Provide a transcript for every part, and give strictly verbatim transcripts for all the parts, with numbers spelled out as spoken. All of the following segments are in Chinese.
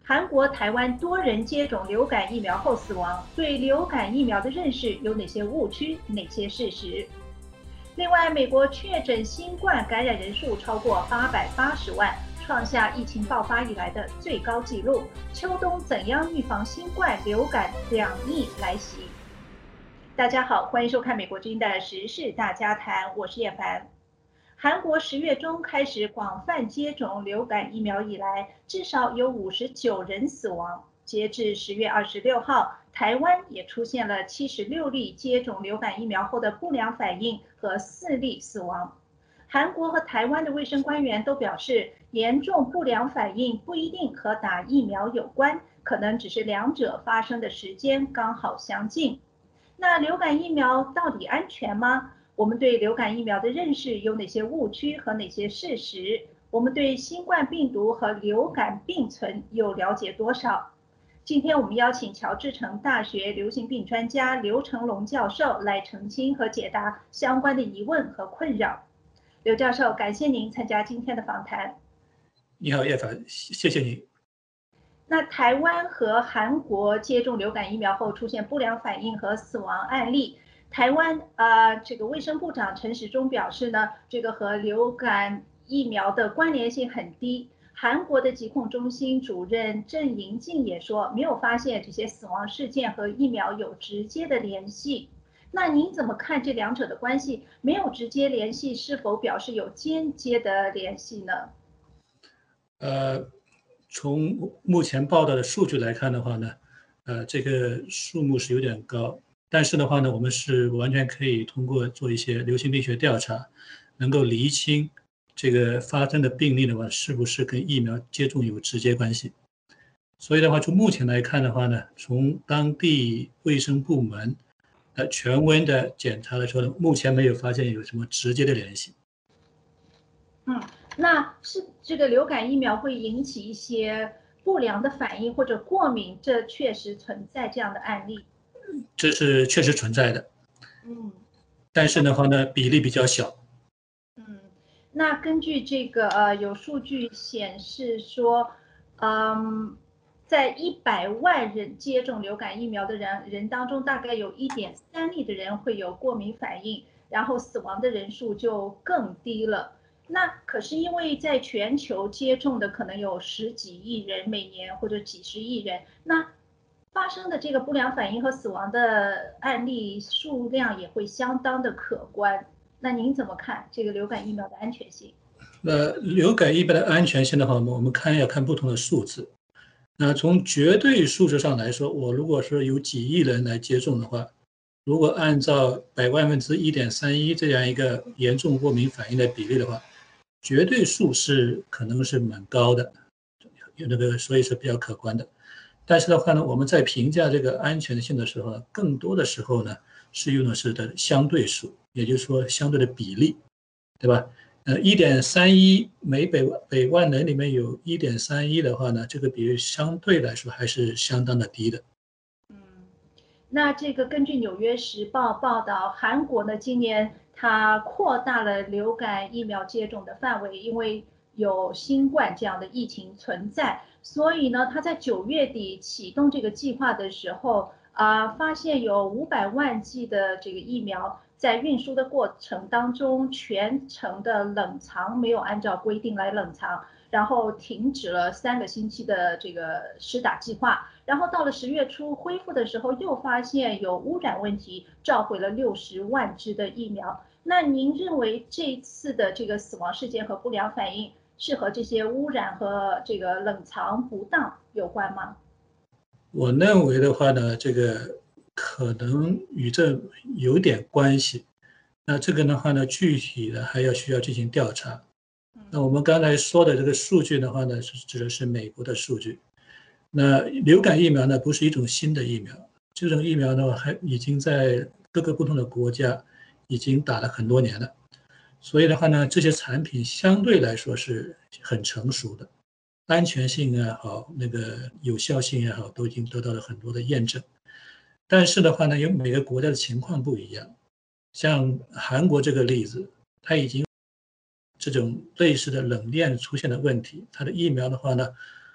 韩国、台湾多人接种流感疫苗后死亡，对流感疫苗的认识有哪些误区、哪些事实？另外，美国确诊新冠感染人数超过八百八十万，创下疫情爆发以来的最高纪录。秋冬怎样预防新冠、流感两疫来袭？大家好，欢迎收看美国之音的时事大家谈，我是叶凡。韩国十月中开始广泛接种流感疫苗以来，至少有五十九人死亡。截至十月二十六号，台湾也出现了七十六例接种流感疫苗后的不良反应和四例死亡。韩国和台湾的卫生官员都表示，严重不良反应不一定和打疫苗有关，可能只是两者发生的时间刚好相近。那流感疫苗到底安全吗？我们对流感疫苗的认识有哪些误区和哪些事实？我们对新冠病毒和流感并存又了解多少？今天我们邀请乔治城大学流行病专家刘成龙教授来澄清和解答相关的疑问和困扰。刘教授，感谢您参加今天的访谈。 你好，叶凡，谢谢你。 那台湾和韩国接种流感疫苗后出现不良反应和死亡案例，台湾呃这个卫生部长陈时中表示呢，这个和流感疫苗的关联性很低。韩国的疾控中心主任郑银静也说，没有发现这些死亡事件和疫苗有直接的联系。那您怎么看这两者的关系？没有直接联系，是否表示有间接的联系呢？ 呃，从目前报道的数据来看的话呢，呃，这个数目是有点高，但是的话呢，我们是完全可以通过做一些流行病学调查，能够厘清这个发生的病例的话，是不是跟疫苗接种有直接关系。所以的话，从目前来看的话呢，从当地卫生部门呃权威的检查来说呢，目前没有发现有什么直接的联系。 嗯，那是这个流感疫苗会引起一些不良的反应或者过敏，这确实存在这样的案例。 这是确实存在的， 嗯， 但是的话呢，比例比较小。 嗯，那根据这个呃有数据显示说，嗯，在一百万人接种流感疫苗的人人当中，大概有一点三例的人会有过敏反应，然后死亡的人数就更低了。那可是因为在全球接种的可能有十几亿人每年或者几十亿人，那发生的这个不良反应和死亡的案例数量也会相当的可观。那您怎么看这个流感疫苗的安全性？ 那流感疫苗的安全性的话，我们看要看不同的数字。那从绝对数字上来说，我如果说有几亿人来接种的话，如果按照百万分之一点三一这样一个严重过敏反应的比例的话，绝对数是可能是蛮高的，有那个所以是比较可观的。但是的话呢，我们在评价这个安全性的时候呢，更多的时候呢是用的是的相对数，也就是说相对的比例，对吧？呃，一点三一每百百万人里面有一点三一的话呢，这个比率相对来说还是相当的低的。 嗯，那这个根据《纽约时报》报道，韩国呢今年它扩大了流感疫苗接种的范围，因为有新冠这样的疫情存在，所以呢，它在九月底启动这个计划的时候，啊、发现有五百万剂的这个疫苗在运输的过程当中，全程的冷藏没有按照规定来冷藏，然后停止了三个星期的这个施打计划。然后到了十月初恢复的时候，又发现有污染问题，召回了六十万支的疫苗。那您认为这次的这个死亡事件和不良反应是和这些污染和这个冷藏不当有关吗？ 我认为的话呢，这个可能与这有点关系。那这个的话呢，具体的还要需要进行调查。那我们刚才说的这个数据的话呢，是指的是美国的数据。那流感疫苗呢，不是一种新的疫苗，这种疫苗呢，还已经在各个不同的国家已经打了很多年了。所以的话呢，这些产品相对来说是很成熟的，安全性也好，那个有效性也好，都已经得到了很多的验证。但是的话呢，有每个国家的情况不一样，像韩国这个例子，它已经这种类似的冷链出现的问题，它的疫苗的话呢，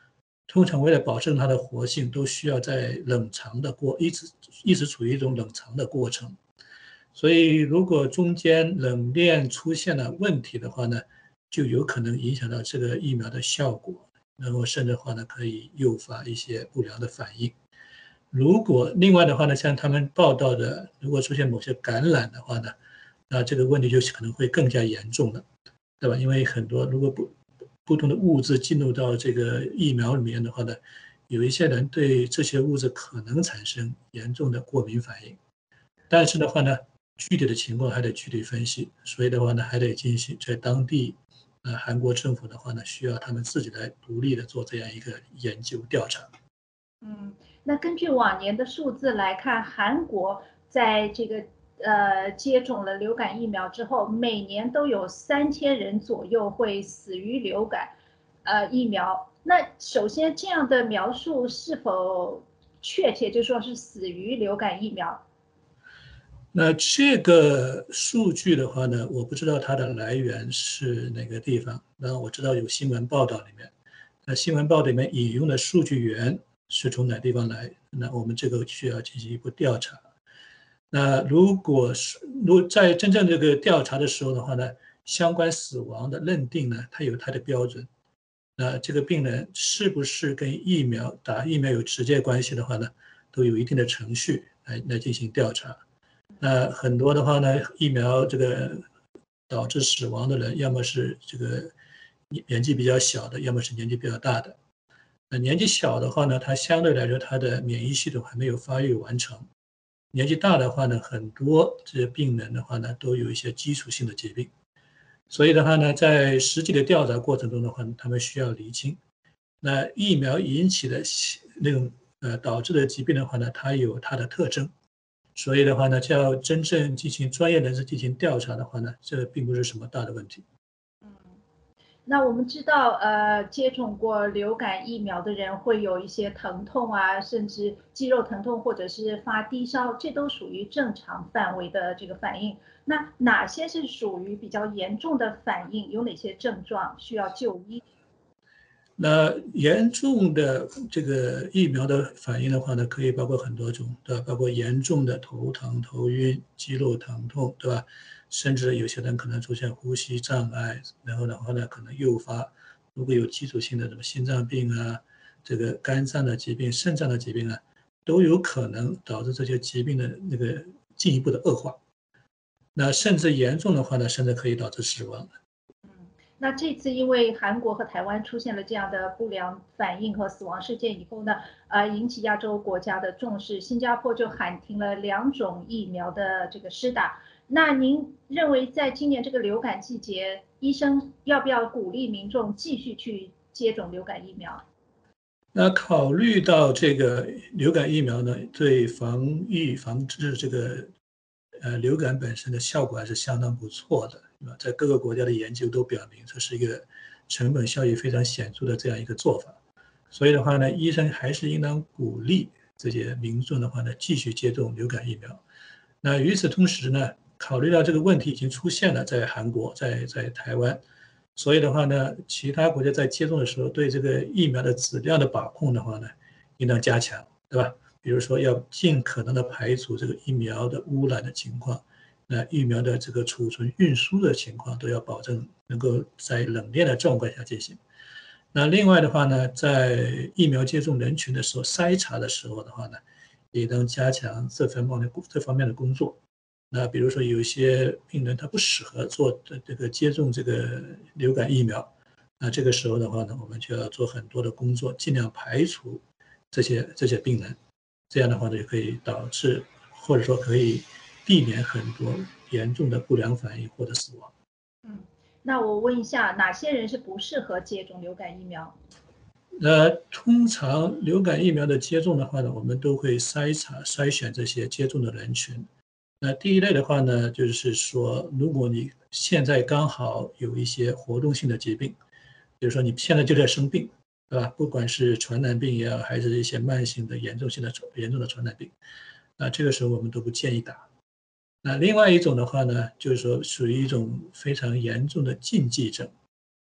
通常为了保证它的活性，都需要在冷藏的过，一直一直处于一种冷藏的过程。所以，如果中间冷链出现了问题的话呢，就有可能影响到这个疫苗的效果，然后甚至的话呢，可以诱发一些不良的反应。如果另外的话呢，像他们报道的，如果出现某些感染的话呢，那这个问题就可能会更加严重了，对吧？因为很多如果不不同的物质进入到这个疫苗里面的话呢，有一些人对这些物质可能产生严重的过敏反应，但是的话呢，具体的情况还得具体分析，所以的话呢，还得进行在当地，呃，韩国政府的话呢，需要他们自己来独立的做这样一个研究调查。 嗯，那根据往年的数字来看，韩国在这个呃接种了流感疫苗之后，每年都有三千人左右会死于流感，呃疫苗。那首先这样的描述是否确切？就说是死于流感疫苗？ 那这个数据的话呢，我不知道它的来源是哪个地方。那我知道有新闻报道里面，那新闻报道里面引用的数据源是从哪地方来？那我们这个需要进行一步调查。那如果是如在真正这个调查的时候的话呢，相关死亡的认定呢，它有它的标准。那这个病人是不是跟疫苗打疫苗有直接关系的话呢，都有一定的程序来来进行调查。那很多的话呢，疫苗这个导致死亡的人，要么是这个年纪比较小的，要么是年纪比较大的。那年纪小的话呢，他相对来说他的免疫系统还没有发育完成。年纪大的话呢，很多这些病人的话呢，都有一些基础性的疾病。所以的话呢，在实际的调查过程中的话，他们需要厘清，那疫苗引起的那种呃导致的疾病的话呢，它有它的特征。所以的话呢，就要真正进行专业人士进行调查的话呢，这并不是什么大的问题。 嗯，那我们知道，呃，接种过流感疫苗的人会有一些疼痛啊，甚至肌肉疼痛或者是发低烧，这都属于正常范围的这个反应。那哪些是属于比较严重的反应？有哪些症状需要就医？ 那严重的这个疫苗的反应的话呢，可以包括很多种，对吧？包括严重的头疼、头晕、肌肉疼痛，对吧？甚至有些人可能出现呼吸障碍，然后的话呢，可能诱发如果有基础性的什么心脏病啊、这个肝脏的疾病、肾脏的疾病啊，都有可能导致这些疾病的那个进一步的恶化。那甚至严重的话呢，甚至可以导致死亡。 嗯，那这次因为韩国和台湾出现了这样的不良反应和死亡事件以后呢，呃，引起亚洲国家的重视，新加坡就喊停了两种疫苗的这个施打。那您认为在今年这个流感季节，医生要不要鼓励民众继续去接种流感疫苗？ 那考虑到这个流感疫苗呢，对防御防治这个呃流感本身的效果还是相当不错的，对吧？在各个国家的研究都表明，这是一个成本效益非常显著的这样一个做法。所以的话呢，医生还是应当鼓励这些民众的话呢，继续接种流感疫苗。那与此同时呢，考虑到这个问题已经出现了，在韩国，在在台湾。所以的话呢，其他国家在接种的时候，对这个疫苗的质量的把控的话呢，应当加强，对吧？比如说，要尽可能的排除这个疫苗的污染的情况，那疫苗的这个储存、运输的情况都要保证能够在冷链的状况下进行。那另外的话呢，在疫苗接种人群的时候，筛查的时候的话呢，也能加强这方面的这方面的工作。那比如说有一些病人他不适合做的这个接种这个流感疫苗，那这个时候的话呢，我们就要做很多的工作，尽量排除这些这些病人，这样的话呢，就可以导致或者说可以避免很多严重的不良反应或者死亡。 嗯，那我问一下，哪些人是不适合接种流感疫苗？ 那通常流感疫苗的接种的话呢，我们都会筛查筛选这些接种的人群。那第一类的话呢，就是说，如果你现在刚好有一些活动性的疾病，比如说你现在就在生病，对吧？不管是传染病也好，还是一些慢性的、严重性的、严重的传染病，那这个时候我们都不建议打。那另外一种的话呢，就是说属于一种非常严重的禁忌症，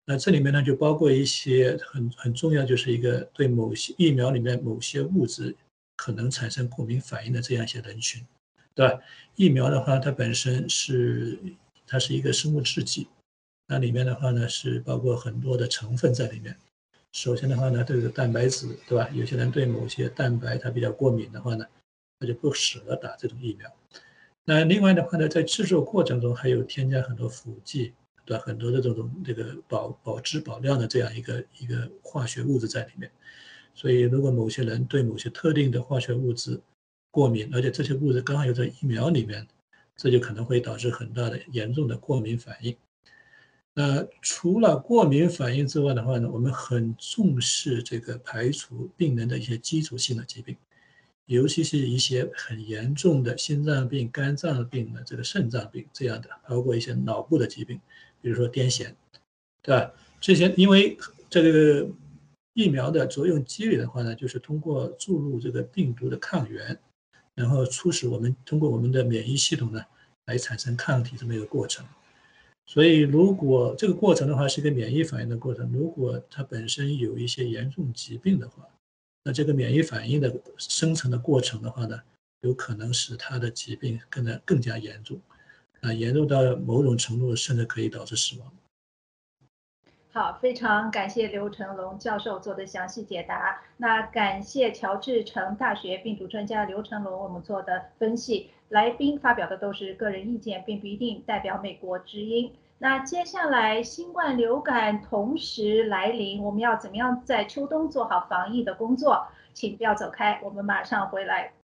那这里面呢就包括一些很很重要，就是一个对某些疫苗里面某些物质可能产生过敏反应的这样一些人群，对吧？疫苗的话，它本身是它是一个生物制剂，那里面的话呢是包括很多的成分在里面。首先的话呢，这个蛋白质，对吧？有些人对某些蛋白它比较过敏的话呢，他就不适合打这种疫苗。那另外的话呢，在制作过程中还有添加很多辅剂，对吧？很多的这种这个保保质保量的这样一个一个化学物质在里面。所以，如果某些人对某些特定的化学物质过敏，而且这些物质刚好又在疫苗里面，这就可能会导致很大的严重的过敏反应。那除了过敏反应之外的话呢，我们很重视这个排除病人的一些基础性的疾病，尤其是一些很严重的心脏病、肝脏病的这个肾脏病这样的，包括一些脑部的疾病，比如说癫痫，对吧？这些因为这个疫苗的作用机理的话呢，就是通过注入这个病毒的抗原，然后促使我们通过我们的免疫系统呢来产生抗体这么一个过程。所以，如果这个过程的话是一个免疫反应的过程，如果它本身有一些严重疾病的话，那这个免疫反应的生成的过程的话呢，有可能使它的疾病更加更加严重，啊，严重到某种程度，甚至可以导致死亡。 好，非常感谢刘成龙教授做的详细解答。那感谢乔治城大学病毒专家刘成龙我们做的分析。来宾发表的都是个人意见，并不一定代表美国之音。那接下来新冠流感同时来临，我们要怎么样在秋冬做好防疫的工作？请不要走开，我们马上回来。